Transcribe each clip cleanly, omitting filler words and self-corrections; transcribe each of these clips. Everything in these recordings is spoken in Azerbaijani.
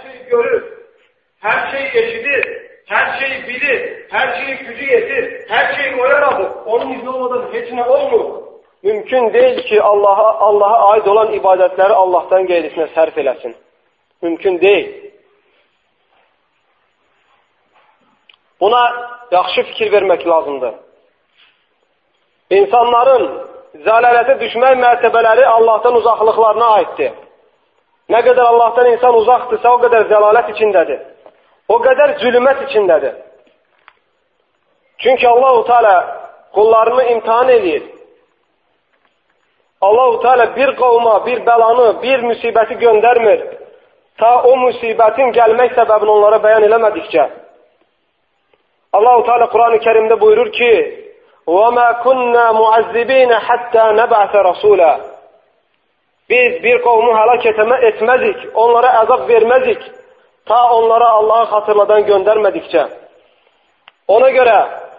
şeyi görür, hər şeyi eşidir, hər şeyi bilir, hər şeyi gücü yetir, hər şeyi o yaradır. Onun izni olmadan heç nə olmur. Mümkün deyil ki, Allaha aid olan ibadətləri Allahdan qeyrisinə sərf eləsin. Mümkün deyil. Buna yaxşı fikir vermək lazımdır. İnsanların zəlalətə düşmək mərtəbələri Allahdan uzaqlıqlarına aiddir. Nə qədər Allahdan insan uzaqdırsa, o qədər zəlalət içindədir. O qədər zülmət içindədir. Çünki Allah-u Teala qullarını imtihan edir. Allah-u Teala bir qavma, bir bəlanı, bir müsibəti göndərmir. Ta o müsibətin gəlmək səbəbini onlara bəyan eləmədikcə. Allah-u Teala Quran-ı Kerimdə buyurur ki, وَمَا كُنَّا مُعَذِّبِينَ حَتَّى نَبْعَثَ رَسُولًا Biz bir qavmu həlak etməzik, onlara əzab verməzik, ta onlara Allahı xatırladan göndərmədikcə. Ona görə,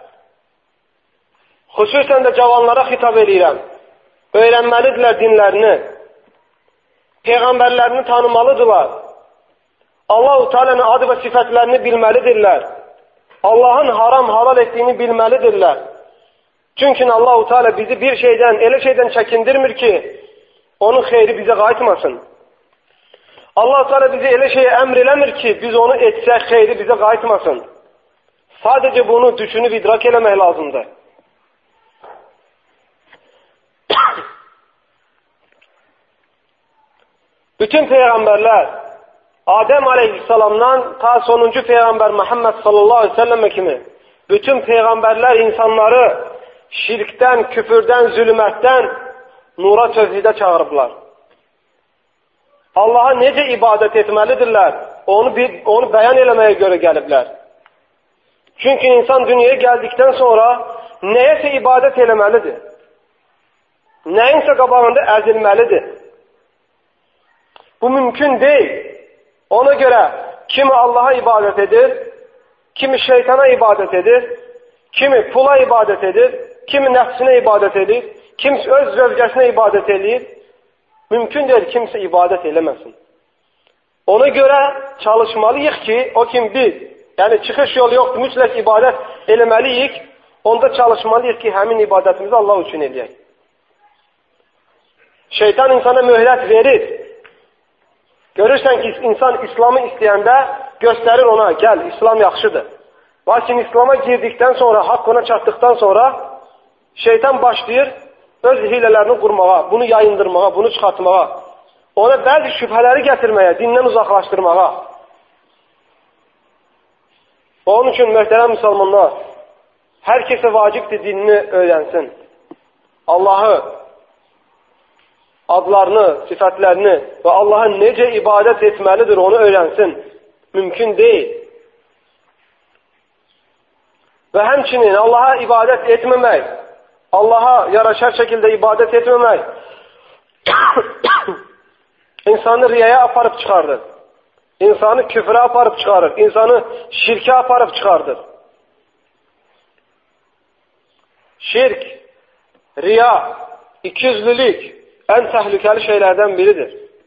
xüsusən də cavanlara xitab edirəm, öyrənməlidirlər dinlərini, peyğəmbərlərini tanımalıdırlar, Allah-u Teala'nın adı və sifətlərini bilməlidirlər, Allahın haram, halal etdiyini bilməlidirlər. Çünki Allah-u Teala bizi bir şeydən, elə şeydən çəkindirmir ki, onun xeyri bizə qayıtmasın. Allah-u Teala bizi elə şeyə əmr eləmir ki, biz onu etsək, xeyri bizə qayıtmasın. Sadəcə bunu düşünüb idrak eləmək lazımdır. Bütün peyğəmbərlər, Adəm aleyhissalamdan ta sonuncu peyğəmbər Muhammed sallallahu aleyhi ve sellem kimi, bütün peyğəmbərlər insanları şirkdən, küfürdən, zülmətdən nura, tövhidə çağırıblar. Allaha necə ibadət etməlidirlər, onu bəyan eləməyə görə gəliblər. Çünki insan dünyaya gəldikdən sonra nəyəsə ibadət eləməlidir. Nəyinsə qabağında əzilməlidir. Bu mümkün deyil. Ona görə kimi Allaha ibadət edir, kimi şeytana ibadət edir, kimi pula ibadət edir, kimi nəfsinə ibadət edir, kimsə öz zövcəsinə ibadət edir. Mümkün deyil, kimsə ibadət eləməsin. Ona görə çalışmalıyıq ki, o kim biz, yəni çıxış yolu yoxdur, mütləq ibadət eləməliyik, onda çalışmalıyıq ki, həmin ibadətimizi Allah üçün eləyək. Şeytan insana möhlət verir. Görürsən ki, insan İslamı istəyəndə göstərir ona, gəl, İslam yaxşıdır. Lakin İslama girdikdən sonra, haqq ona çatdıqdan sonra şeytan başlayır öz hilələrini qurmağa, bunu yayındırmağa, bunu çıxartmağa, ona bəzi şübhələri gətirməyə, dindən uzaqlaşdırmağa. Onun üçün möhtərəm müsəlmanlar, hər kəsə vacibdir dinini öyrənsin. Allahı, adlarını, sifətlərini və Allaha necə ibadət etməlidir, onu öyrənsin. Mümkün deyil. Və həmçinin Allaha ibadət etməmək, Allaha yaraşar şəkildə ibadət etməmək insanı riyaya aparıb çıxardır. İnsanı küfrə aparıb çıxarır. İnsanı şirkə aparıb çıxardır. Şirk, riya, ikiyüzlülük ən təhlükəli şeylərdən biridir.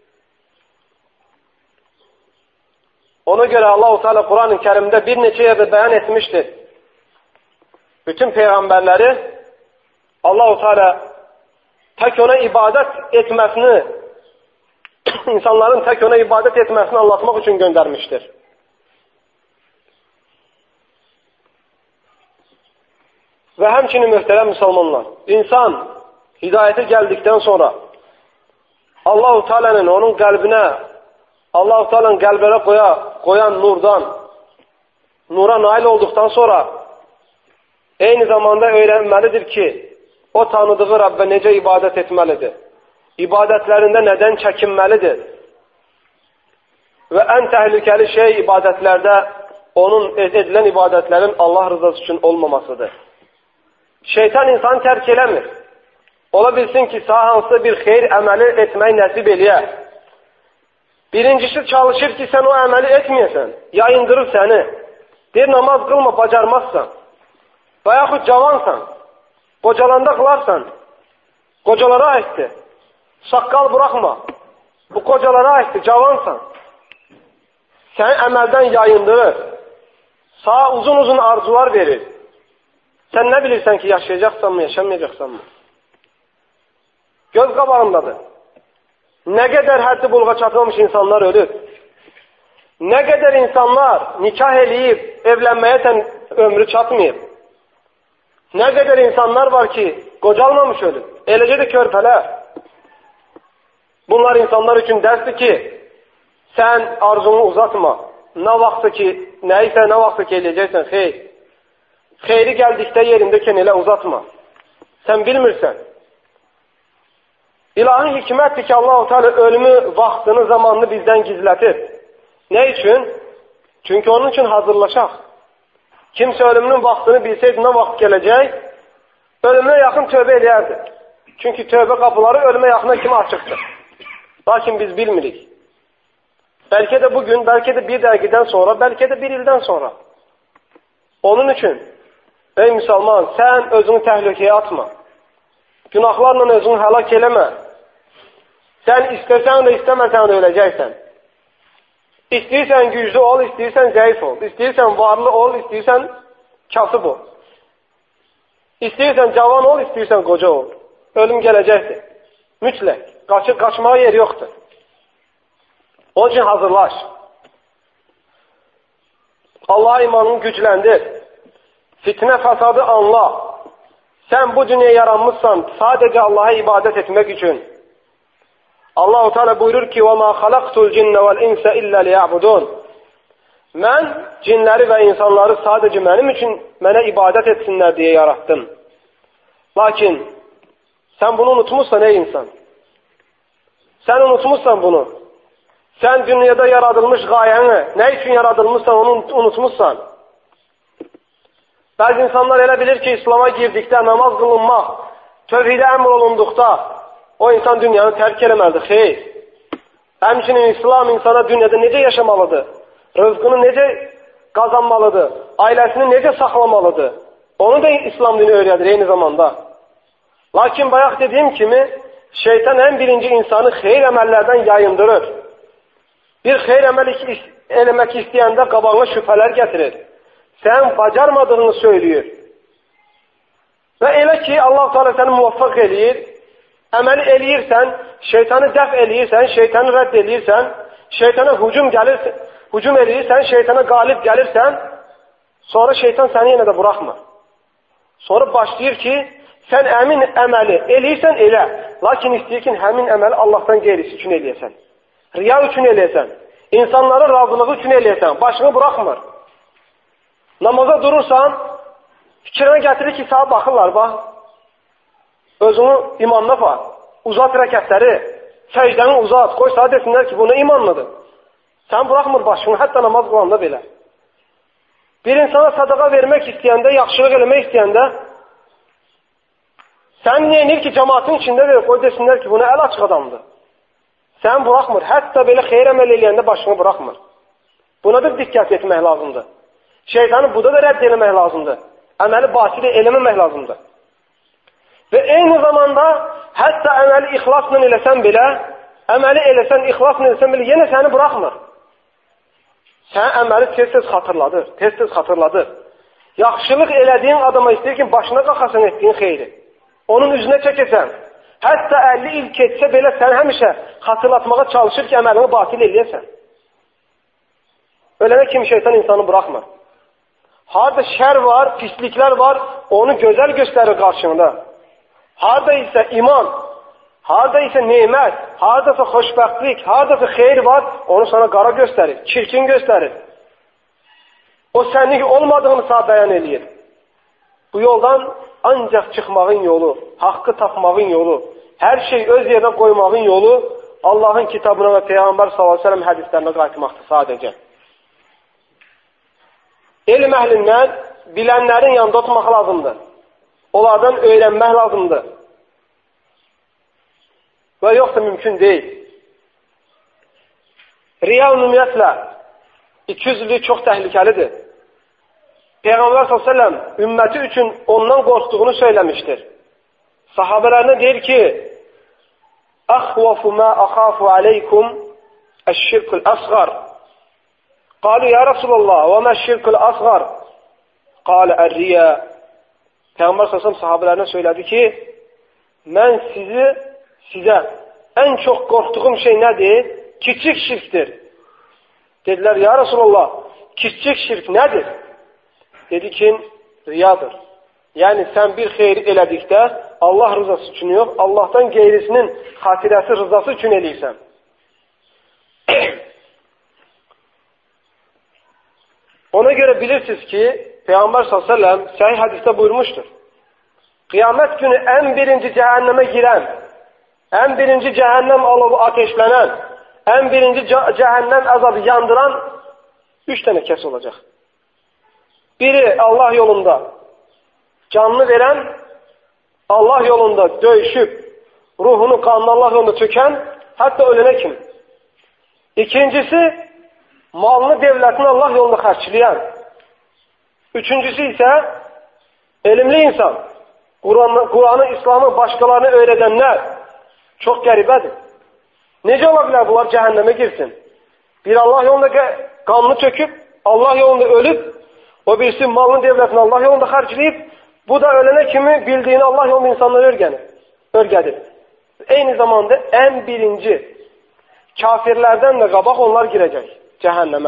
Ona görə Allah-u Teala Quran-ı Kerimdə bir neçə yerdə bəyan etmişdir. Bütün peyğəmbərləri Allah-u Teala tək ona ibadət etməsini, insanların tək ona ibadət etməsini anlatmaq üçün göndərmişdir. Və həmçinin möhtərəm müsəlmanlar, insan hidayətə gəldikdən sonra Allah-u Teala'nın onun qəlbinə, Allah-u Teala'nın qəlbinə qoyan nurdan, nura nail olduqdan sonra eyni zamanda öyrənməlidir ki, o tanıdığı Rəbbə necə ibadət etməlidir? İbadətlərində nədən çəkinməlidir? Və ən təhlükəli şey ibadətlərdə onun edilən ibadətlərin Allah rızası üçün olmamasıdır. Şeytan insanı tərk eləmir. Ola bilsin ki, sağ hansı bir xeyr əməli etmək nəsib eləyə. Birincisi çalışır ki, sən o əməli etməyəsən, yayındırır səni. Bir namaz qılma, bacarmazsan. Və yaxud cavansan, qocalanda qılarsan, qocalara aiddir. Saqqal buraxma, bu qocalara aiddir, cavansan. səni əməldən yayındırır, sağa uzun-uzun arzular verir. Sən nə bilirsən ki, yaşayacaqsanmı, yaşamayacaqsanmı? Göz qabağındadır. Nə qədər həddi buluğa çatmamış insanlar ölür. Nə qədər insanlar nikah eləyib, evlənməyə ömrü çatmayıb. Nə qədər insanlar var ki, qocalmamış ölür. Eləcə də körpələr. Bunlar insanlar üçün dərsdir ki, sən arzunu uzatma. Nə vaxtsa ki, nə vaxtsa ki eləyəcəksən, xeyr. Xeyri gəldikdə yerindəkən elə uzatma. Sən bilmirsən. İlahi hikmətdir ki, Allah-u Teala ölümü, vaxtını, zamanını bizdən gizlətir. Nə üçün? Çünki onun üçün hazırlaşaq. Kimsə ölümünün vaxtını bilsəydi, nə vaxt gələcək, ölümünə yaxın tövbə eləyərdi. Çünki tövbə qapıları ölümə yaxına kimi açıqdır. Lakin biz bilmirik. Bəlkə də bugün, bəlkə də bir dəqiqədən sonra, bəlkə də bir ildən sonra. Onun üçün, ey müsəlman, sən özünü təhlükəyə atma. Günahlarla özünü həlak eləmə. Sən istəsən də istəməsən də öləcəksən. İstəyirsən güclü ol, istəyirsən zəif ol. İstəyirsən varlı ol, istəyirsən kasıb ol. İstəyirsən cavan ol, istəyirsən qoca ol. Ölüm gələcəkdir. Mütləq. Qaçmağa yer yoxdur. Onun üçün hazırlaş. Allah'a imanını gücləndir. Fitnə fəsadı anla. Sən bu dünyaya yaranmışsan sadəcə Allah'a ibadət etmək üçün. Allah-u Teala buyurur ki: وَمَا خَلَقْتُ الْجِنَّ وَالْاِنْسَ إِلَّا لِيَعْبُدُونَ Mən cinləri və insanları sadəcə mənim üçün mənə ibadət etsinlər deyə yarattım. Lakin sən bunu unutmuşsan ey insan. Sən unutmuşsan bunu. Sən dünyada yaradılmış qayəni, nə üçün yaradılmışsan onu unutmuşsan. Bəzi insanlar elə bilir ki, İslam'a girdikdə, namaz qılınmaq, tövhidə əmr olunduqda o insan dünyanı tərk eləməlidir. Xeyr. Həmçinin İslam insana dünyada necə yaşamalıdır? Rızqını necə qazanmalıdır? Ailəsini necə saxlamalıdır? Onu da İslam dini öyrədir eyni zamanda. Lakin bayaq dediyim kimi, şeytan ən birinci insanı xeyir əməllərdən yayındırır. Bir xeyir əməl eləmək istəyəndə qabağına şübhələr gətirir. Sən bacarmadığını söylüyor. Və elə ki, Allah Teala səni muvaffaq eləyir, əməli eləyirsən, şeytanı dəf eləyirsən, şeytanı rədd eləyirsən, şeytana hücum eləyirsən, şeytana qalib gəlirsən, sonra şeytan səni yenə də buraxmır. Sonra başlayır ki, sən əmin əməli eləyirsən, elə. Lakin istəyir ki, həmin əməli Allahdan qeyrisi üçün eləyəsən. Riya üçün eləyəsən. İnsanların razılığı üçün eləyəsən. Başını buraxmır. Namaza durursan, fikrinə gətirir ki, sağa baxırlar, bax. Özünü imanına var. Uzat rəkətləri, səcdəni uzat. Qoy sağa desinlər ki, bu nə imanlıdır. Sən buraxmır başını, hətta namaz qılanda belə. Bir insana sadaqa vermək istəyəndə, yaxşılıq eləmək istəyəndə, sən neyinir ki, cəmaatın içində verir, qoy desinlər ki, bu nə əl açıq adamdır. Sən buraxmır, hətta belə xeyr əməl eləyəndə başını buraxmır. Buna da diqqət etmək lazımdır. Şeytanı bu da rədd eləmək lazımdır. Əməli batili eləməmək lazımdır. Və eyni zamanda hətta əməli ixlasla eləsən belə, əməli eləsən, ixlasla eləsən belə, yenə səni buraxmır. Sən əməli tez-tez xatırladır. Yaxşılıq elədiyin adama istəyir ki, başına qaxasan etdiyin xeyri. Onun üzünə çəkəsən. Hətta 50 il keçsə belə sən həmişə xatırlatmağa çalışır ki, əməlini batil eləyəsən. Ölənə kimi şeytan insanı buraxmır. Harada şər var, pisliklər var, onu gözəl göstərir qarşında. Harada isə iman, harada isə nemət, haradasa xoşbəxtlik, haradasa xeyir var, onu sana qara göstərir, çirkin göstərir. O sənlik olmadığını sağ bəyan eləyir. Bu yoldan ancaq çıxmağın yolu, haqqı tapmağın yolu, hər şey öz yerinə qoymağın yolu Allahın kitabına və Peyğəmbər s.ə.v hədislərinə qayıtmaqdır sadəcə. Elm əhlindən bilənlərin yanında oturmaq lazımdır. Onlardan öyrənmək lazımdır. Və yoxsa mümkün deyil. Riya ümumiyyətlə 200'lük çox təhlükəlidir. Peyğəmbər s.ə.v ümməti üçün ondan qorxduğunu söyləmişdir. Sahabələrinə deyir ki, Əxvafu mə əxafu aleykum əşşirkul əsğar. Qalu ya Rasulullah və mə şirkul asğar? Qalə ər-riya. Peyğəmbər sallallahu sahabelərinə söylədi ki, mən sizə ən çox qorxduğum şey nədir? Kiçik şirkdir. Dedilər, ya Rasulullah, kiçik şirk nədir? Dedi ki, riyadır. Yəni, sən bir xeyri elədikdə Allah rızası üçün yox, Allahdan qeyrisinin xatirəsi rızası üçün eləyirsən. Ona görə bilirsiniz ki, Peyğəmbər s.ə.v səhih hədisdə buyurmuşdur. Qiyamət günü ən birinci cəhənnəmə girən, ən birinci cəhənnəm alovu ateşlənən, ən birinci cəhənnəm əzabı yandıran 3 dənə kəs olacaq. Biri Allah yolunda canını verən, Allah yolunda döyüşüb, ruhunu qanını Allah yolunda tökən, hətta ölənə kimi. İkincisi, malını, devlətini Allah yolunda xərcləyən. Üçüncüsü isə elmli insan, Quranı, İslamı başqalarına öyrədənlər. Çox qəribədir. Necə ola bilər bunlar cəhənnəmə girsin? Bir Allah yolunda qanını töküb, Allah yolunda ölüb, o birisi malını, devlətini Allah yolunda xərcləyib, bu da ölənə kimi bildiyini Allah yolunda insanları örgədir. Eyni zamanda ən birinci kafirlərdən də qabaq onlar girəcək cəhənnəmə.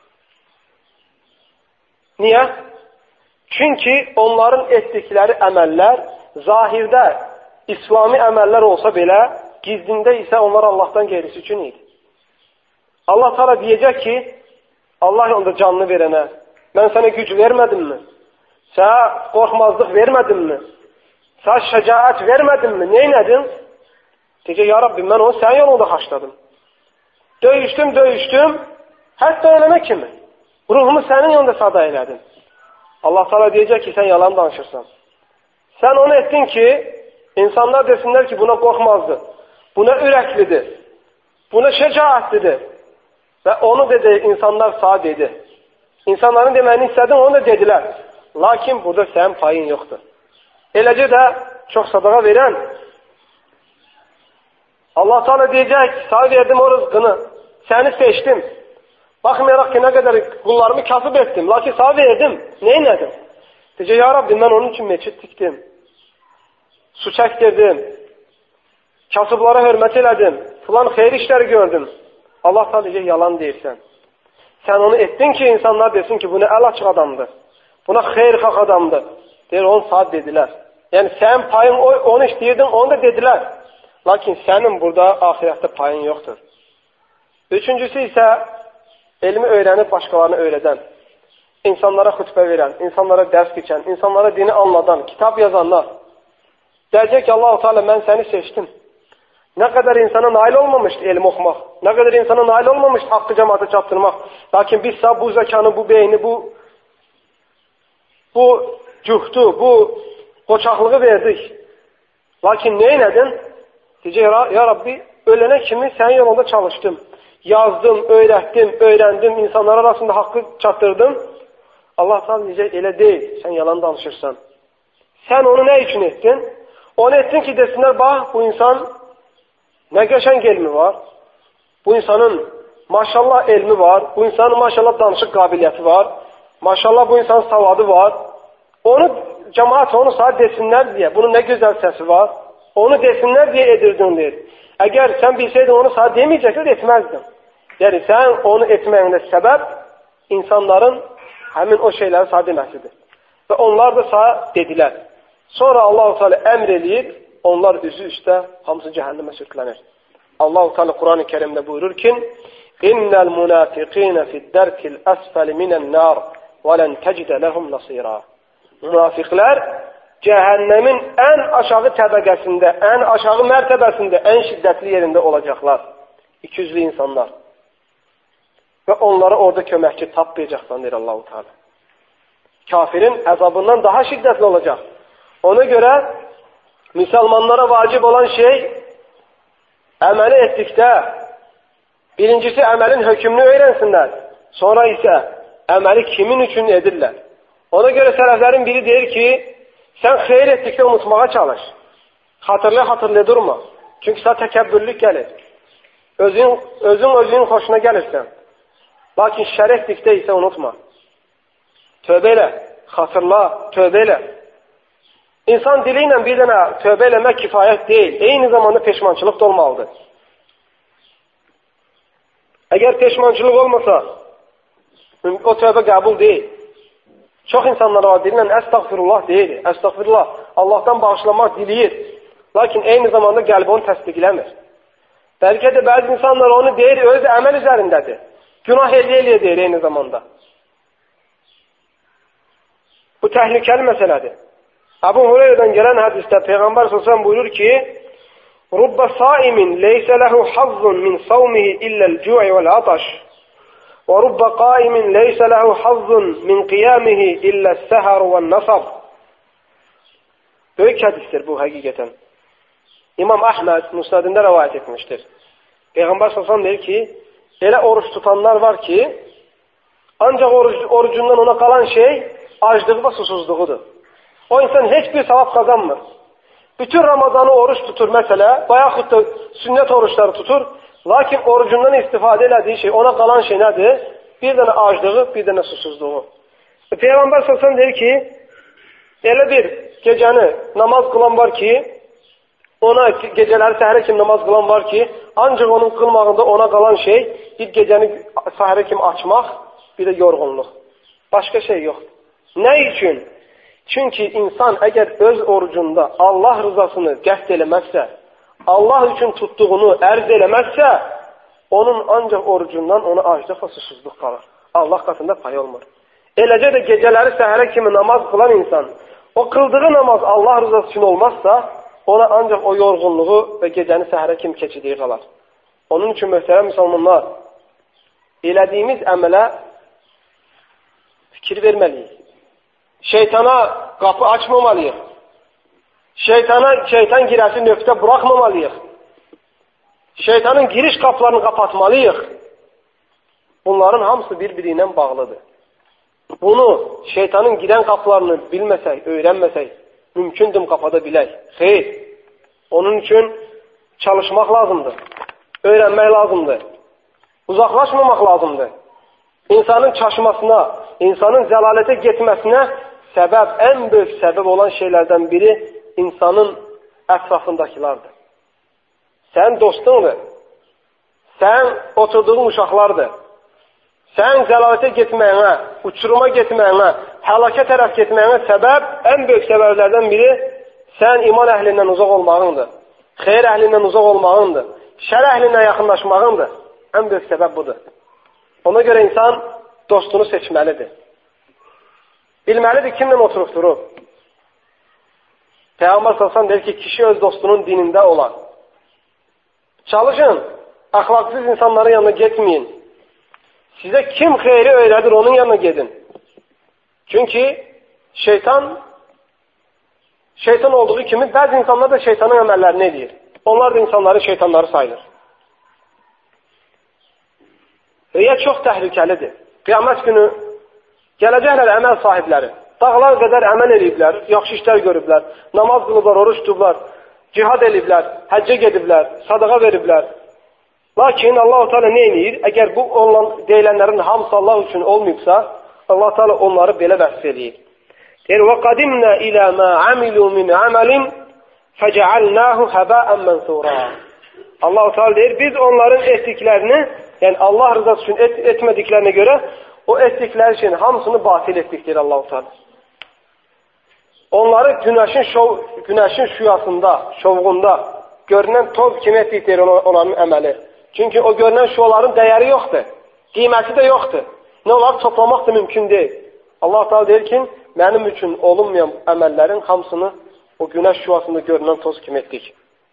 Niyə? Çünki onların etdikləri əməllər zahirdə İslami əməllər olsa belə, gizlində isə onlar Allahdan qeyrisi üçün idi. Allah Teala deyəcək ki, Allah yolunda canını verənə, mən sənə güc vermədimmi? Sənə qorxmazlıq vermədimmi? Sənə şəcaət vermədimmi? Neynədin? Deyəcək, ya Rabbi, mən onu sənin yolunda xaçladım. Döyüşdüm, hətta ölənə kimi. Ruhumu sənin yolunda sada elədim. Allah Teala deyəcək ki, sən yalan danışırsan. Sən onu etdin ki, insanlar desinlər ki, buna qorxmazdı, buna ürəklidir, buna şəcaətlidir. Və onu dedi, insanlar sağ dedi. İnsanların deməyini istədin, onu da dedilər. Lakin burada sənin payın yoxdur. Eləcə də çox sadaqa verən, Allah Teala deyəcək, sağ verdim o rızqını, səni seçdim. Baxmayaraq ki, nə qədər qullarımı kasıb etdim, lakin sağ verdim, neynədim? Deyəcək, ya Rabbi, mən onun üçün meçid tikdim, su çəkdirdim, kasıblara hörmət elədim, filan xeyir işləri gördüm. Allah Teala deyəcək, yalan deyirsən. Sən onu etdin ki, insanlar desin ki, bu nə əl açıq adamdır, buna xeyirxah adamdır. Deyir, onu sağ dedilər. Yəni, sənin payın onu işləyirdin, onu da dedilər. Lakin sənin burada ahirətdə payın yoxdur. Üçüncüsü isə elmi öyrənib başqalarını öyrədən, insanlara xütbə verən, insanlara dərs keçən, insanlara dini anladan, kitab yazanlar. Deyəcək ki, Allah-u Teala, mən səni seçdim. Nə qədər insana nail olmamışdı elm oxumaq, nə qədər insana nail olmamışdı haqqı cəmaata çatdırmaq. Lakin biz sağ bu zəkanı, bu beyni, bu cühdü, bu qoçaqlığı verdik. Lakin neynədin? Deyəcək, ya Rabbi, ölənə kimi sənin yolunda çalışdım. Yazdım, öyrətdim, öyrəndim, insanlar arasında haqqı çatdırdım. Allah Teala deyəcək, elə deyil, sən yalan danışırsan. Sən onu nə üçün etdin? Onu etdin ki, desinlər, bax, bu insan nə qəşəng elmi var, bu insanın maşallah elmi var, bu insanın maşallah danışıq qabiliyyəti var, maşallah bu insanın savadı var. Onu, cəmaat onu sağ desinlər deyə, bunun nə gözəl səsi var, onu desinlər deyə edirdin deyir. Əgər sən bilsəydin onu sağ deməyəcəkdir, etməzdin. Yəni, sən onu etməyində səbəb insanların həmin o şeyləri sağ deməsidir. Və onlar da sağ dedilər. Sonra Allah-u Teala əmr eləyib, onlar üzü üstə hamısı cəhənnəmə sürüklənir. Allah-u Teala Quran-ı Kerimdə buyurur ki, İnnəl münafiqinə fiddərkil əsfəli minən-nar və lən təcdə ləhum nasira. Münafiqlər cəhənnəmin ən aşağı təbəqəsində, ən aşağı mərtəbəsində, ən şiddətli yerində olacaqlar. İkiyüzlü insanlar. Və onlara orada köməkçi tapmayacaqsan, deyir Allah-u Teala. Kafirin əzabından daha şiddətli olacaq. Ona görə müsəlmanlara vacib olan şey, əməli etdikdə, birincisi əməlin hökmünü öyrənsinlər, sonra isə əməli kimin üçün edirlər. Ona görə sələflərin biri deyir ki, sən xeyir etdikdə unutmağa çalış. Xatırlaya durma. Çünki sənə təkəbbürlük gəlir. Özün xoşuna gəlirsən. Lakin şərh etdikdə isə unutma. Tövbə elə, xatırla, tövbə elə. İnsan dili ilə bir dənə tövbə eləmək kifayət deyil. Eyni zamanda peşmançılıq da olmalıdır. Əgər peşmançılıq olmasa, o tövbə qəbul deyil. Çox insanlar var, dillə əstəğfirullah deyir. Əstəğfirullah, Allahdan bağışlamaq diliyir. Lakin eyni zamanda qəlbi onu təsdiqləmir. Bəlkə də bəzi insanlar onu deyir, öz əməl üzərindədir. Günah eləyə deyir eyni zamanda. Bu təhlükəli məsələdir. Əbu Hüreyrədən gələn hədisdə Peyğəmbər s.ə.v buyurur ki, Rubba saimin leysə ləhu hazzun min savmihi illəl-cu'i vəl-ataş və rubba qaimin leysə ləhu hazzun min qiyamihi illəs-səhər vəl-nasab. Böyük hədisdir bu həqiqətən. İmam Əhməd Müsnədində rəvayət etmişdir. Peyğəmbər s.ə.v deyir ki, elə oruç tutanlar var ki, ancaq orucundan ona qalan şey aclığı və susuzluğudur. O insan heç bir savab qazanmır. Bütün Ramazanı oruç tutur məsələ, və yaxud da sünnət oruçları tutur, lakin orucundan istifadə elədiyi şey, ona qalan şey nədir? Bir dənə aclığı, bir dənə susuzluğu. Peyğəmbər s.ə.v deyir ki, elə bir gecəni namaz qılan var ki, ona gecələri səhərə kimi namaz qılan var ki, ancaq onun qılmağında ona qalan şey bir gecəni səhərə kimi açmaq, bir də yorğunluq. Başqa şey yoxdur. Nə üçün? Çünki insan əgər öz orucunda Allah rızasını qəsd eləməzsə, Allah üçün tutduğunu ərz eləməzsə, onun ancaq orucundan ona aclıq və susuzluq qalır. Allah qatında pay olmur. Eləcə də gecələri səhərə kimi namaz qılan insan, o qıldığı namaz Allah rızası üçün olmazsa, ona ancaq o yorğunluğu və gecəni səhərə kimi keçirdiyi qalar. Onun üçün möhtərəm müsəlmanlar, elədiyimiz əmələ fikir verməliyik. Şeytana qapı açmamalıyıq. Şeytan girəsi nöqtə buraxmamalıyıq. Şeytanın giriş qapılarını qapatmalıyıq. Bunların hamısı bir-biri ilə bağlıdır. Bunu şeytanın girən qapılarını bilməsək, öyrənməsək, mümkündür qapada bilək. Xeyr. Onun üçün çalışmaq lazımdır. Öyrənmək lazımdır. Uzaqlaşmamaq lazımdır. İnsanın çaşmasına, insanın zəlalətə getməsinə səbəb, ən böyük səbəb olan şeylərdən biri insanın ətrafındakilardır. Sən dostundur. Sən oturduğun uşaqlardır. Sən zəlalətə getməyinə, uçuruma getməyinə, həlakə tərəf getməyinə səbəb, ən böyük səbəblərdən biri sən iman əhlindən uzaq olmağındır. Xeyr əhlindən uzaq olmağındır. Şər əhlindən yaxınlaşmağındır. Ən böyük səbəb budur. Ona görə insan dostunu seçməlidir. Bilməlidir kimlə oturub durub. Peyğəmbər s.ə.v deyir ki, kişi öz dostunun dinində olar. Çalışın, əxlaqsız insanların yanına getməyin. Sizə kim xeyri öyrədir, onun yanına gedin. Çünki şeytan olduğu kimi bəzi insanlar da şeytanın əməllərini edir. Onlar da insanların şeytanları sayılır. Riya çox təhlükəlidir. Qiyamət günü gələcəklər əməl sahibləri. Dağlar qədər əməl ediblər, yaxşı işlər görüblər, namaz qılıblar, oruç tutublar, cihad ediblər, həccə gediblər, sadaqa veriblər. Lakin Allah-u Teala nə edir? Əgər bu deyilənlərin hamısı Allah üçün olmayıbsa, Allah-u Teala onları belə vəsf edir. Deyir, وَقَدِمْنَا إِلَى مَا عَمِلُوا مِنْ عَمَلٍ فَجَعَلْنَاهُ هَبَاءً مَنْثُورًا. Allah-u Teala deyir, biz onların etdiklərini, yəni Allah rızası üçün etmədiklərinə görə, o etdikləri şeyin hamısını batil etdik, deyir Allah-u Teala. Onları günəşin şüyasında, şovğunda görünən toz kimi etdik, deyir onların əməli. Çünki o görünən şuaların dəyəri yoxdur, qiyməti də yoxdur. Nə olar, toplamaq da mümkün deyil. Allah-u Teala deyir ki, mənim üçün olunmayan əməllərin hamısını o günəş şüasında görünən toz kimi etdik.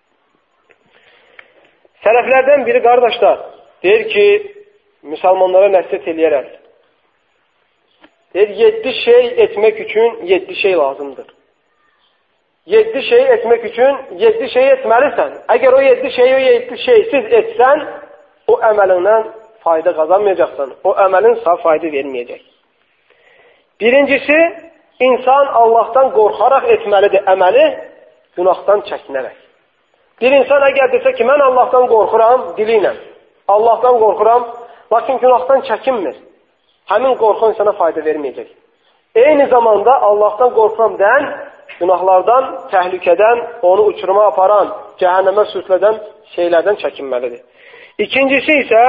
Sələflərdən biri qardaşlar deyir ki, müsəlmanlara nəsihət eləyərək. Deyir, 7 şey etmək üçün 7 şey lazımdır. 7 şey etmək üçün 7 şey etməlisən. Əgər o 7 şeysiz etsən, o əməlindən fayda qazanmayacaqsan. O əməlin sağ fayda verməyəcək. Birincisi, insan Allahdan qorxaraq etməlidir əməli, günahdan çəkinərək. Bir insan əgər desə ki, mən Allahdan qorxuram dili ilə, Allahdan qorxuram, lakin günahdan çəkinmir. Həmin qorxu insana fayda verməyəcək. Eyni zamanda Allahdan qorxuram deyən, günahlardan, təhlükədən, onu uçuruma aparan, cəhənnəmə sürüklədən şeylərdən çəkinməlidir. İkincisi isə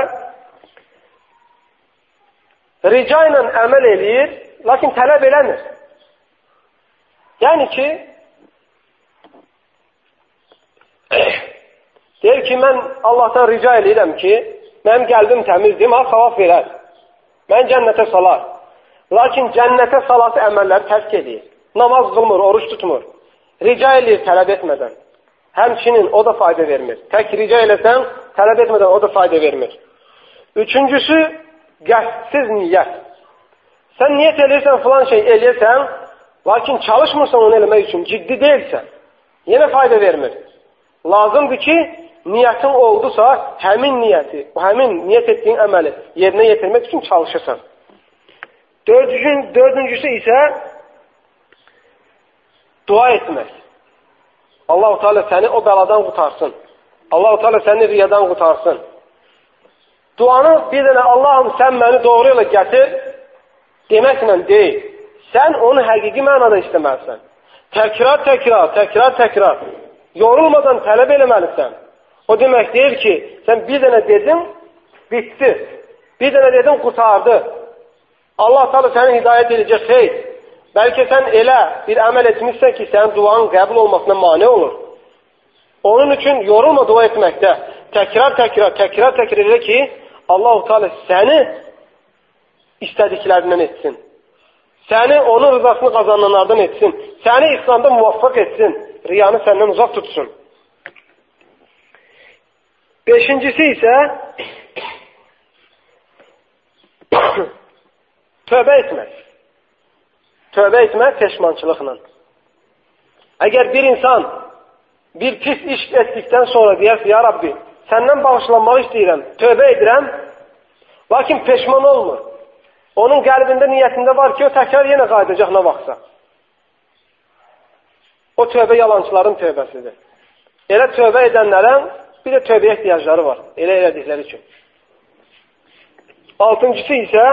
rica ilə əməl eləyir, lakin tələb eləmir. Yəni ki, deyir ki, mən Allahdan rica eləyirəm ki, mənim qəlbim təmizdir, mənə savab verər. Mən cənnətə salar. Lakin cənnətə salası əməlləri tərk edir. Namaz qılmır, oruç tutmur. Rica eləyir tələb etmədən. Həmçinin o da fayda vermir. Tək rica eləsən, tələb etmədən o da fayda vermir. Üçüncüsü, qəstsiz niyyət. Sən niyyət eləyirsən, filan şey eləyirsən, lakin çalışmırsan onu eləmək üçün, ciddi deyilsən. Yenə fayda vermir. Lazımdır ki, niyyətin oldusa, həmin niyyət etdiyin əməli yerinə yetirmək üçün çalışırsan. Dördüncüsü isə dua etmək. Allah-u Teala səni o bəladan qutarsın. Allah-u Teala səni riyadan qutarsın. Duanı bir dənə Allahım sən məni doğru yola gətir deməklə deyil. Sən onu həqiqi mənada istəməlisən. Təkrar. Yorulmadan tələb eləməlisən. O demək deyil ki, sən bir dənə dedin, bitdi. Bir dənə dedin, qutardı. Allah Teala səni hidayət edəcək, xeyr. Bəlkə sən elə bir əməl etmişsən ki, sənin duanın qəbul olmasına mane olur. Onun üçün yorulma dua etməkdə. Təkrar elə ki, Allah-u Teala səni istədiklərindən etsin. Səni onun rızasını qazananlardan etsin. Səni İslamda muvaffaq etsin. Riyanı səndən uzaq tutsun. Beşincisi isə tövbə etmək. Tövbə etmək peşmançılıqla. Əgər bir insan bir pis iş etdikdən sonra deyərsə, ya Rabbi, səndən bağışlanmaq istəyirəm, tövbə edirəm, lakin peşman olmur. Onun qəlbində, niyyətində var ki, o təkrar yenə qayıdacaq nə vaxtsa. O tövbə yalancıların tövbəsidir. Elə tövbə edənlərin bir də tövbəyə ehtiyacları var. Elə elədikləri üçün. Altıncısı isə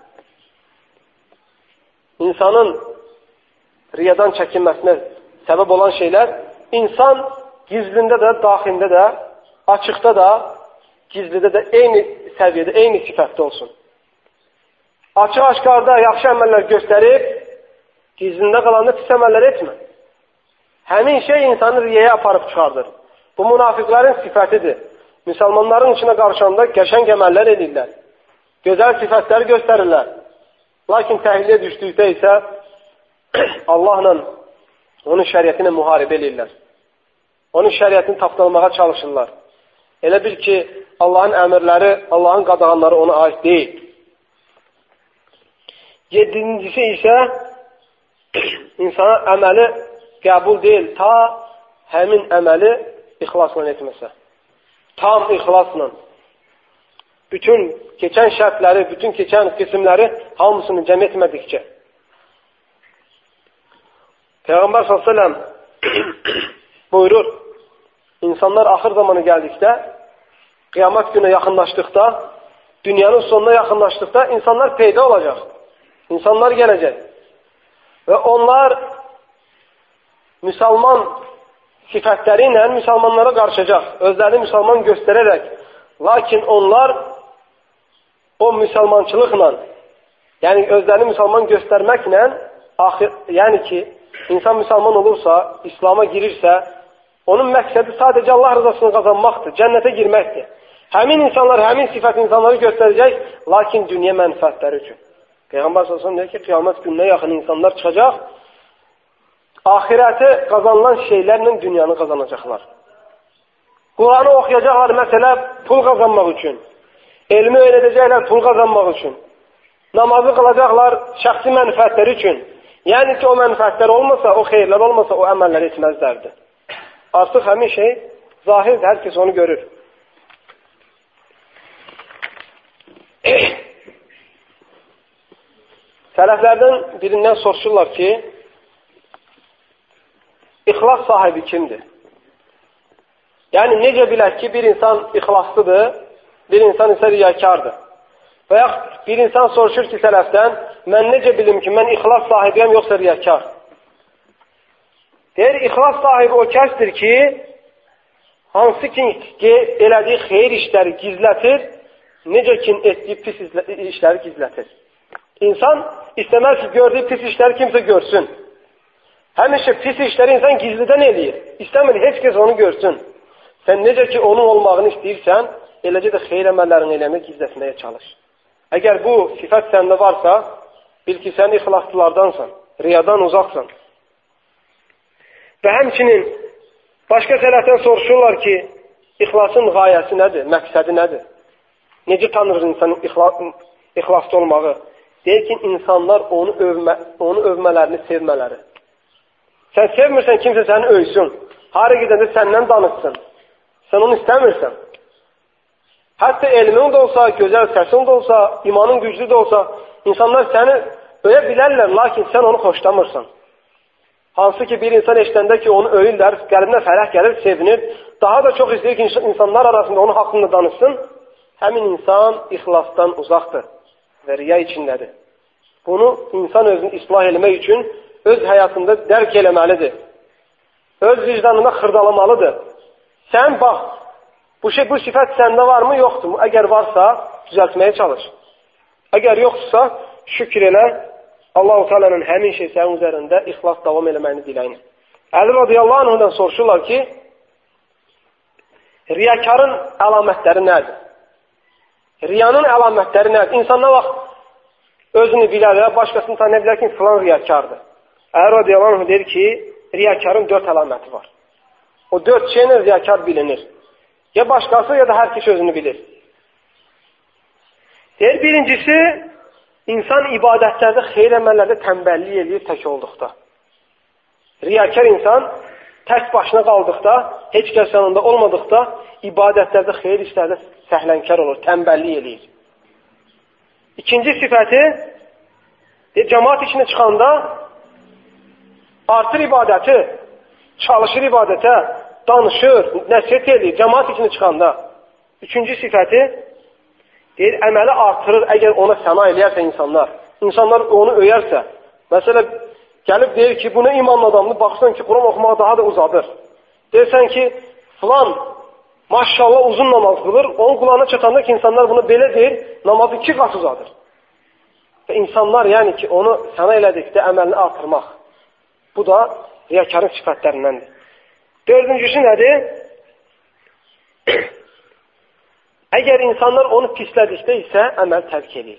insanın riyadan çəkinməsinə səbəb olan şeylər, insan gizlində də, daxilində də, açıqda da, gizlidə də eyni səviyyədə, eyni sifətdə olsun. Açıq-aşkarda yaxşı əməllər göstərib, gizlində qalanda pis əməllər etmə. Həmin şey insanı riyaya aparıb çıxardır. Bu münafiqlərin sifətidir. Müsəlmanların içinə qarşanda qəşəng əməllər edirlər. Gözəl sifətləri göstərirlər. Lakin təhliyə düşdükdə isə Allahla, onun şəriətinə müharibə edirlər. Onun şəriətini tapdalmağa çalışırlar. Elə bil ki, Allahın əmrləri, Allahın qadağanları ona ait deyil. Yedincisi isə insana əməli qəbul deyil, ta həmin əməli ixlasla etməsə. Tam ixlasla. Bütün keçən şərtləri, bütün keçən qismləri hamısını cəm etmədikcə. Peyğəmbər s.ə.v buyurur, insanlar axır zamanı gəldikdə, qiyamət günə yaxınlaşdıqda, dünyanın sonuna yaxınlaşdıqda insanlar peyda olacaq. İnsanlar gələcək. Və onlar müsəlman sifətləri ilə müsəlmanlara qarşıcaq. Özlərini müsəlman göstərərək. Lakin onlar o müsəlmançılıqla, yəni özlərini müsəlman göstərməklə, yəni ki, insan müsəlman olursa, İslam'a girirsə, onun məqsədi sadəcə Allah rızasını qazanmaqdır, cənnətə girməkdir. Həmin insanlar, həmin sifət insanları göstərəcək, lakin dünya mənfəətləri üçün. Peyğəmbər s.ə.v deyir ki, qiyamət gününə yaxın insanlar çıxacaq, ahirəti qazanılan şeylərlə dünyanı qazanacaqlar. Quranı oxuyacaqlar, məsələ, pul qazanmaq üçün. Elmi öyrədəcəklər, pul qazanmaq üçün. Namazı qılacaqlar, şəxsi mənfəətləri üçün. Yəni ki, o mənfəətlər olmasa, o xeyirlər olmasa, o əməllər etməzlərdi. Artıq həmin şey zahirdir, hər kəs onu görür. Sələflərdən birindən soruşurlar ki, İxlas sahibi kimdir? Yəni, necə bilək ki, bir insan ixlaslıdır, bir insan isə riyakardır. Və yaxud bir insan soruşur ki, sələfdən, mən necə bilim ki, mən ixlas sahibiyəm, yoxsa riyakar? Deyir, ixlas sahibi o kəsdir ki, hansı ki, elədiyi xeyir işləri gizlətir, necə ki, etdiyi pis işləri gizlətir. İnsan istəməz ki, gördüyü pis işləri kimsə görsün. Həmişə pis işləri insan gizlidən eləyir. İstəmir, heç kəs onu görsün. Sən necə ki, onun olmağını istəyirsən, eləcə də xeyir əməllərini eləmək gizlətməyə çalış. Əgər bu sifət səndə varsa, bil ki, sən ixlaslılardansan, riyadan uzaqsan. Və həmçinin başqa sələfdən soruşurlar ki, ixlasın qayəsi nədir, məqsədi nədir? Necə tanır insan ixlaslı olmağı? Deyir ki, insanlar onu övmələrini sevmələri. Sən sevmirsən, kimsə səni övsün. Harı gedəndə səndən danışsın. Sən onu istəmirsən. Hətta elmin də olsa, gözəl səsin də olsa, imanın güclü də olsa, insanlar səni öyə bilərlər, lakin sən onu xoşlamırsan. Hansı ki, bir insan eşitəndə ki, onu öyürlər, qəlbinə fərəh gəlir, sevinir, daha da çox istəyir ki, insanlar arasında onun haqqında danışsın, həmin insan ixlasdan uzaqdır və riya içindədir. Bunu insan özünü islah eləmək üçün öz həyatında dərk eləməlidir. Öz vicdanına xırdalamalıdır. Sən bax, bu sifət səndə varmı, yoxdur mu? Əgər varsa, düzəltməyə çalış. Əgər yoxdursa, şükür elə, Allah-u Teala'nın həmin şey sənin üzərində ixlas davam eləməyini diləyinir. Əli radiyallahu anhudan soruşurlar ki, riyakarın əlamətləri nədir? Riyanın əlamətləri nədir? İnsan nə vaxt özünü bilər və başqasını tanıya bilər ki, filan riyakardır. Əli radiyallahu anhu deyir ki, riyakarın 4 əlaməti var. O 4 şeylə riyakar bilinir. Ya başqası, ya da hər kəs özünü bilir. Deyir, birincisi, İnsan ibadətlərdə, xeyir əməllərdə tənbəllik eləyir tək olduqda. Riyakar insan tək başına qaldıqda, heç kəs yanında olmadıqda, ibadətlərdə, xeyir işlərdə səhlənkar olur, tənbəllik eləyir. İkinci sifəti, cəmaat içinə çıxanda artır ibadəti, çalışır ibadətə, danışır, nəsihət eləyir, cəmaat içinə çıxanda. Üçüncü sifəti, deyir, əməli artırır, əgər ona səna eləyərsə insanlar. İnsanlar onu öyərsə. Məsələn, gəlib deyir ki, bu nə imanlı adamdır, baxırsan ki, Quran oxumağa daha da uzadır. Deyirsən ki, filan, maşallah uzun namaz qılır, onun qulağına çatanda ki, insanlar bunu belə deyir, namazı 2 qat uzadır. Və insanlar, yəni ki, onu səna elədikdə əməlini artırmaq. Bu da riyakarın sifətlərindəndir. Dördüncüsü nədir? Əgər insanlar onu pislədikdə isə əməl tərk edir.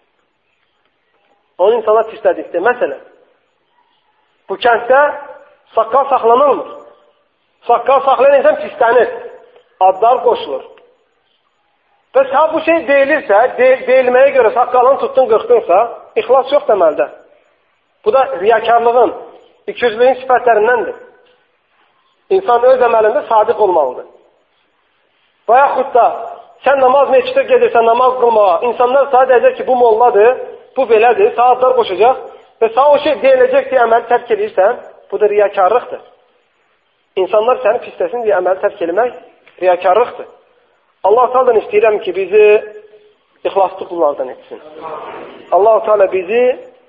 Onu insanlar pislədikdə, məsələn, bu kənddə saqqal saxlanılmır. Saqqal saxlayan insan pislənir, adlar qoşulur. Və sən bu şey deyilirsə, deyilməyə görə saqqalını tutdun, qırxdınsa, ixlas yox deməlidə. Bu da riyakarlığın, ikiyüzlüyün sifətlərindəndir. İnsan öz əməlində sadiq olmalıdır. Və yaxud da sən namaz meçidə gedirsən, namaz qılmağa, insanlar sadəcə ki, bu molladır, bu belədir, saatlar qoşacaq və sağ o şey deyiləcək deyə əməli tərk edirsən, bu da riyakarlıqdır. İnsanlar səni pisləsin deyə əməli tərk eləmək riyakarlıqdır. Allah-u Teala'dan istəyirəm ki, bizi ixlaslı qullardan etsin. Allah-u Teala bizi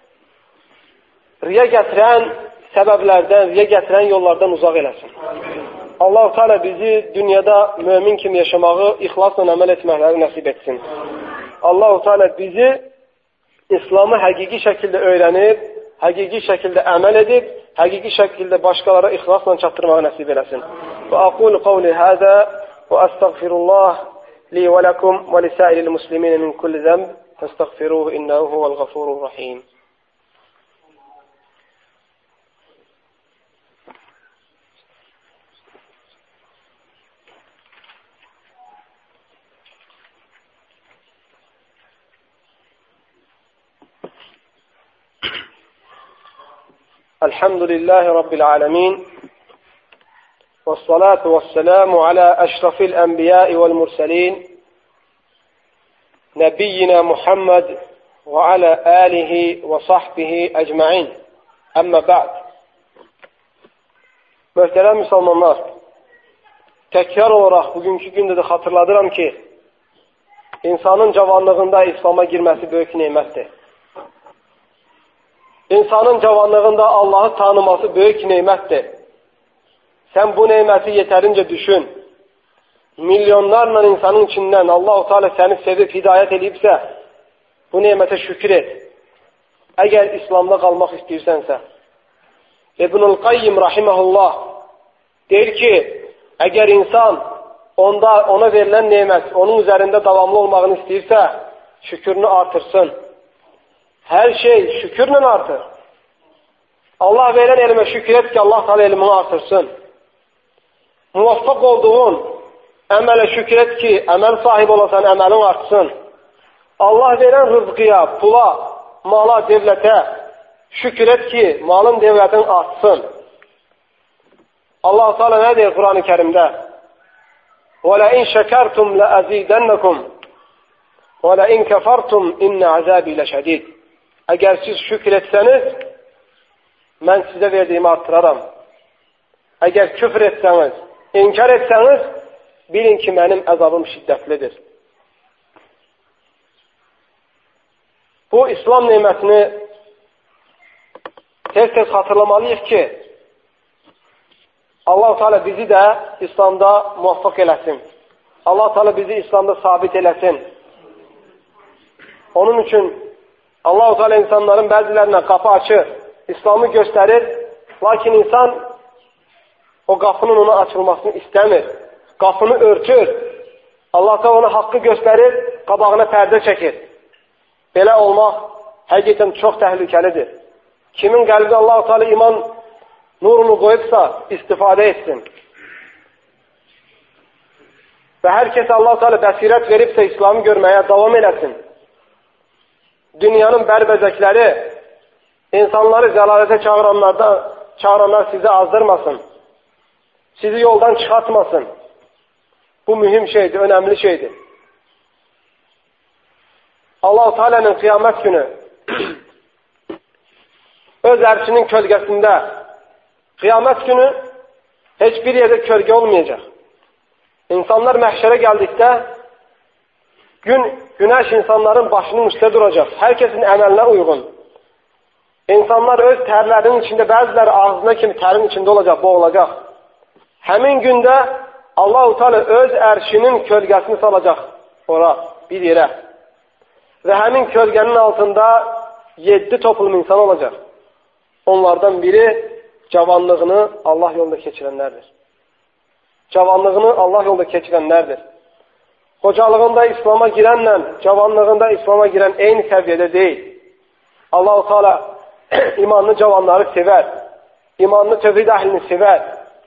riya gətirən səbəblərdən, riya gətirən yollardan uzaq eləsin. Allah-u Teala bizi dünyada mömin kimi yaşamağı, ixlasla əməl etməkləri nəsib etsin. Allah-u Teala bizi İslamı həqiqi şəkildə öyrənib, həqiqi şəkildə əməl edib, həqiqi şəkildə başqalara ixlasla çatdırmağı nəsib eləsin. Və aqulu qavli həzə və əstəğfirullah li və ləkum və lisəiril muslimin min kulli zəmb fəstəğfiruhu innəhu huvəl ğafurur rahim. الحمد لله رب العالمين والصلاة والسلام على أشرف الأنبياء والمرسلين نبينا محمد وعلى آله وصحبه أجمعين أما بعد Möhtərəm müsəlmanlar, təkrar olaraq bugünkü gündə də xatırladıram ki, insanın cavanlığında İslam'a girməsi böyük nemətdir. İnsanın cavanlığında Allah'ı tanıması böyük nemətdir. Sən bu neməti yetərincə düşün. Milyonlarla insanın içindən Allah-u Teala səni sevib hidayət edibsə, bu nemətə şükür et. Əgər İslamda qalmaq istəyirsənsə. İbnül Qayyim rahiməhullah deyir ki, əgər insan ona verilən nemət, onun üzərində davamlı olmağını istəyirsə, şükürünü artırsın. Hər şey şükürlə artır. Allah verən elmə şükür et ki, Allah Teala elmini artırsın. Muvaffaq olduğun əmələ şükür et ki, əməl sahibi olasan, əməlin artsın. Allah verən rızqıya, pula, mala, devlətə şükür et ki, malın, devlətin artsın. Allah Teala nə deyir Quran-ı Kərimdə? وَلَئِنْ شَكَرْتُمْ لَأَزِيدَنَّكُمْ وَلَئِنْ كَفَرْتُمْ إِنَّ عَذَابِي لَشَدِيدٌ. Əgər siz şükür etsəniz, mən sizə verdiyimi artıraram. Əgər küfr etsəniz, inkar etsəniz, bilin ki, mənim əzabım şiddətlidir. Bu İslam nemətini tez-tez xatırlamalıyıq ki, Allah-u Teala bizi də İslamda muvaffaq eləsin. Allah-u Teala bizi İslamda sabit eləsin. Onun üçün Allah-u Teala insanların bəzilərinə qapı açır, İslamı göstərir, lakin insan o qapının ona açılmasını istəmir. Qapını örtür. Allah Teala ona haqqı göstərir, qabağına pərdə çəkir. Belə olmaq həqiqətən çox təhlükəlidir. Kimin qəlbi Allah-u Teala iman nurunu qoyubsa istifadə etsin. Və hər kəsə Allah-u Teala bəsirət veribsə İslamı görməyə davam eləsin. Dünyanın bərbəcəkləri insanları zəlalətə çağıranlar sizi azdırmasın. Sizi yoldan çıxartmasın. Bu mühüm şeydir, önemli şeydir. Allah-u Teala'nın qiyamət günü öz ərşinin kölgəsində qiyamət günü heç bir yerdə kölgə olmayacaq. İnsanlar məhşərə gəldikdə günəş insanların başının üstə duracaq. Hər kəsin əməlinə uyğun. İnsanlar öz tərlərinin içində, bəziləri ağzına kimi tərin içində olacaq, boğulacaq. Həmin gündə Allah-u Teala öz ərşinin kölgəsini salacaq ora, bir yerə. Və həmin kölgənin altında 7 toplum insan olacaq. Onlardan biri cavanlığını Allah yolunda keçirənlərdir. Cavanlığını Allah yolunda keçirənlərdir. Qocalığında İslam'a girənlə cavanlığında İslam'a girən eyni səviyyədə deyil. Allah-u Teala imanlı cavanları sevər. İmanlı tövhid əhlini sevər.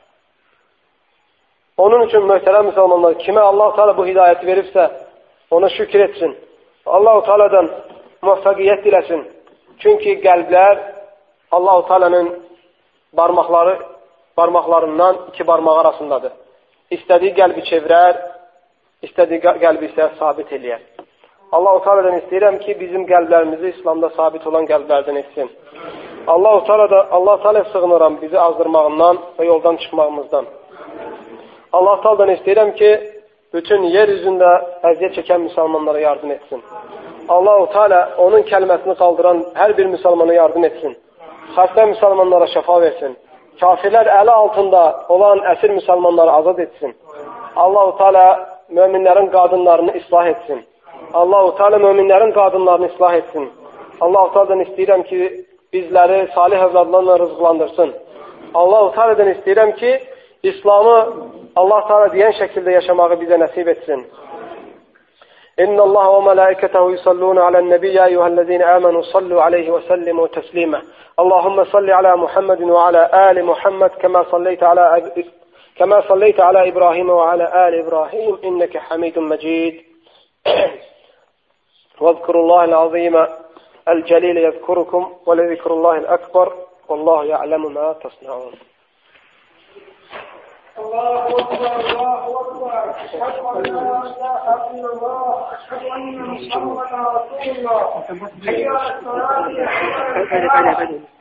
Onun üçün möhtərəm müsəlmanlar, kimə Allah-u Teala bu hidayəti veribsə, ona şükür etsin. Allah-u Teala'dan müvəffəqiyyət diləsin. Çünki qəlblər Allah-u Teala'nın barmaqlarından 2 barmaq arasındadır. İstədiyi qəlbi çevirər, istədiyi qəlbi isə sabit eləyər. Allah-u Teala'dan istəyirəm ki, bizim qəlblərimizi İslamda sabit olan qəlblərdən etsin. Allah-u Teala'ya sığınıram bizi azdırmağından və yoldan çıxmağımızdan. Allah-u Teala'dan istəyirəm ki, bütün yer üzündə əziyyət çəkən müsəlmanlara yardım etsin. Allah-u Teala onun kəlməsini qaldıran hər bir müsəlmana yardım etsin. Xəstə müsəlmanlara şəfa versin. Kafirlər əli altında olan əsir müsəlmanları azad etsin. Allah-u Teala möminlərin qadınlarını islah etsin. Allah-u Teala möminlərin qadınlarını islah etsin. Allah-u Teala'dan istəyirəm ki, bizləri salih övladlarla rızıqlandırsın. Allah-u Teala'dan istəyirəm ki, İslamı Allah Teala deyən şəkildə yaşamağı bizə nəsib etsin. İnna Allah və mələikətəhu yusalluna alə'n-nəbiyyə eyyuhəl-ləzīnə əmənu sallu aleyhi və səllimu təslimə. Allahümmə salli alə Muhammedin və alə əli Muhammed kəmə salleytə alə İbrahim və alə əli İbrahim innəkə hamidun məcid. Vəzkurullahil-azimə el-cəlil yəzkurukum və lezikrullahil-əkbar Vallahu ya'lemu ma tasna'un. الله أكبر الله أكبر أشهد أن لا إله إلا الله أشهد أن محمدا رسول الله حي على الصلاة